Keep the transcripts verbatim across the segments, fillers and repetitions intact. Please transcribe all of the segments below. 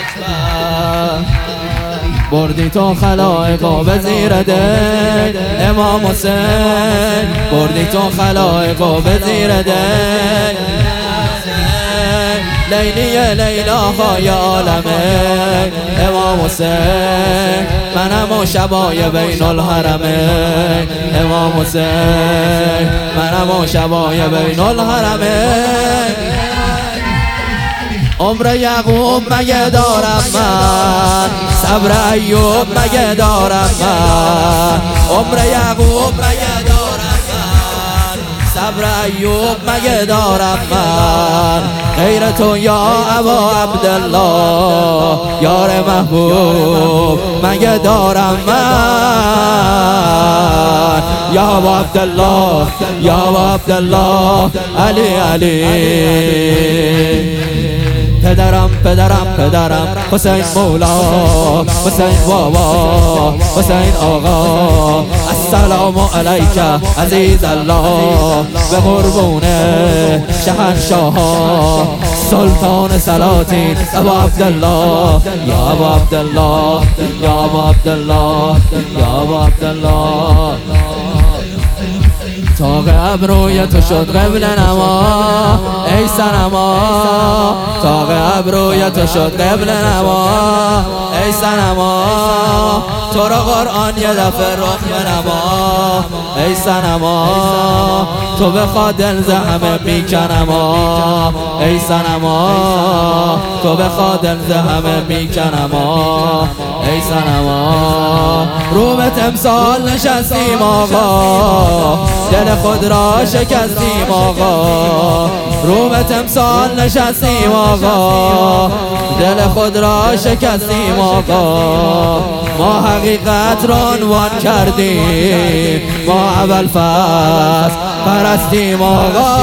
بردی تو خلایقو به زیر دل امام حسین، بردی تو خلایقو به زیر دل لیلی لیلاهای عالمه امام حسین، منم و شبای بین الحرمین امام حسین، منم و شبای بین الحرمین. عمر یعقوب مگه دارم من، صبر ایوب مگه دارم من، عمر یعقوب مگه دارم من، صبر ایوب مگه دارم من، غیر تو یا ابا عبدالله یار محبوب مگه دارم من، یا ابا عبدالله یا ابا عبدالله علی علی. پدرم پدرم پدرم حسین مولا، حسین بابا، حسین آقا، السلام علیک عزیز الله، به قربونه شهنشاه سلطان سلاطین ابا عبدالله، یا ابا عبدالله یا ابا عبدالله یا ابا عبدالله. تاق ابروی تو شد قبل نما ای صنما، تاق ابروی تو شد قبل نما ای صنما، تو را قرآن یه دفعه رخ بنما ای صنما، تو بخواد دل ز همه میکنما ای صنما، تو بخواد دل ز همه میکنما ای صنما. رو به تمثال نشستیم آقا، دل خود را شکستیم آقا، رو به تمثال نشستیم آقا، دل خود را شکستیم آقا. ما حقیقت را عنوان کردیم، ما اول فصل پرستیم آقا.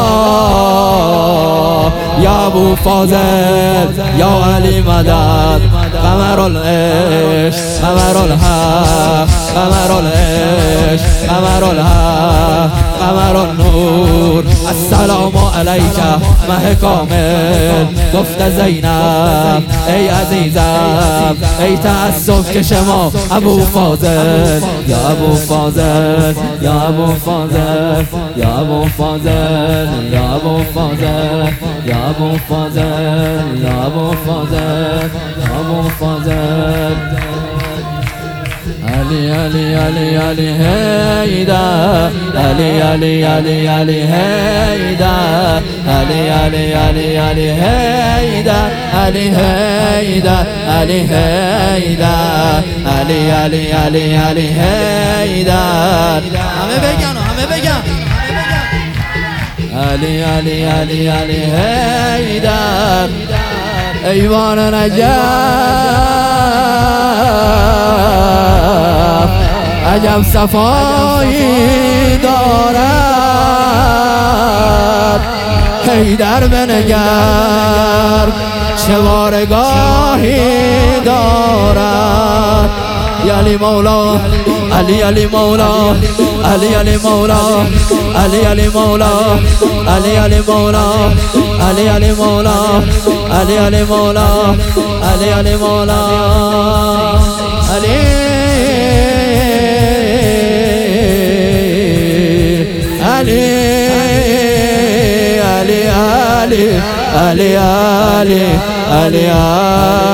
یا ابو فاضل یا علی مدد، قمر العشق قمر الحق، قمر العشق قمر الحق، قمر النور. السلام علیک مه کامل، گفت زینب ای عزیزم ای تأسف که شما ابو فاضل، یا ابو فاضل یا ابو فاضل یا ابو فاضل یا ابو فاضل یا ابو فاضل یا ابو فاضل یا ابو فاضل. علی علی علی علی حیدر، علی علی علی علی حیدر، علی علی علی علی حیدر، علی حیدر علی حیدر، علی علی علی علی حیدر. همه بگن همه بگن علی علی علی علی حیدر. ایوان نجف عجب صفایی دارد، حیدر بنگر چه بارگاهی دارد. علی مولا علی علی مولا علی علی مولا علی علی مولا علی علی مولا علی علی مولا علی علی مولا علی علی مولا علی علی علی علی علی علی علی